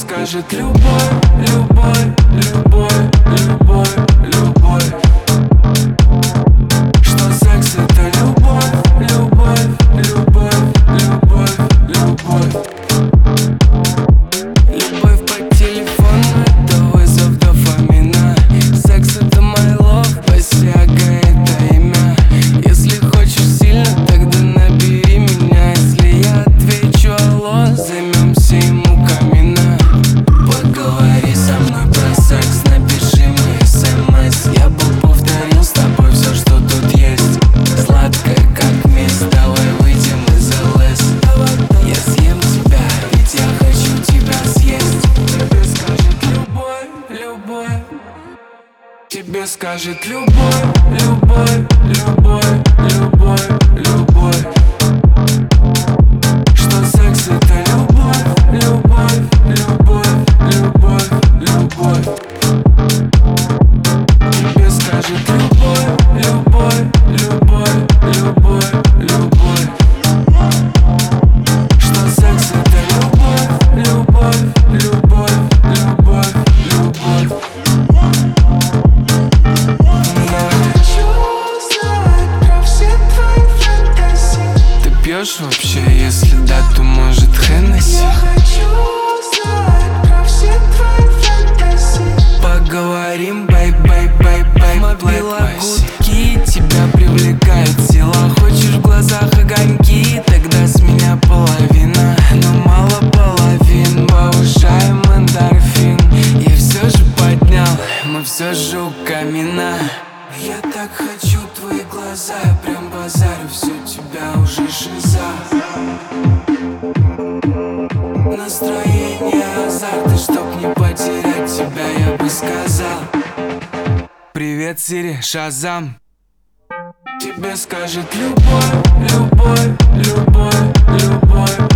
скажет любовь, любовь, любовь, любовь, любовь. Что секс это любовь, любовь, любовь, любовь, любовь. Любовь по телефону — это вызов дофамина. Секс — это my love, посяга — это имя. Если хочешь сильно, тогда набери меня. Если я отвечу алло, займемся им у камина. Поговори со мной про секс, напиши мне смс. Я бы повторил с тобой все, что тут есть. Сладкая, как месть, давай выйдем из ЛС. Я съем тебя, ведь я хочу тебя съесть. Тебе скажет любовь, любовь. Тебе скажет любовь, любовь, любовь, любовь, любовь. Что секс это любовь, любовь, любовь, любовь, любовь. Тебе скажет любовь, любовь, любовь, любовь, любовь. Что секс это любовь, любовь, любовь, любовь, любовь. Ты пьешь вообще? Если да, то может Хеннесси? Я хочу знать про все твои фантазии. Поговорим, бэй, бэй, бэй, бэй. Мобила гудки, тебя привлекает сила. Хочешь в глазах огоньки, тогда с меня половина. Но мало половин, повышаем эндорфин. Я все же поднял, мы все же у камина. Я так хочу твои глаза, я прям базарю, все тебя уже шиза. Настроение азарт, и чтоб не потерять тебя, я бы сказал: привет, Сири, Шазам. Тебе скажет любовь, любовь, любовь, любовь,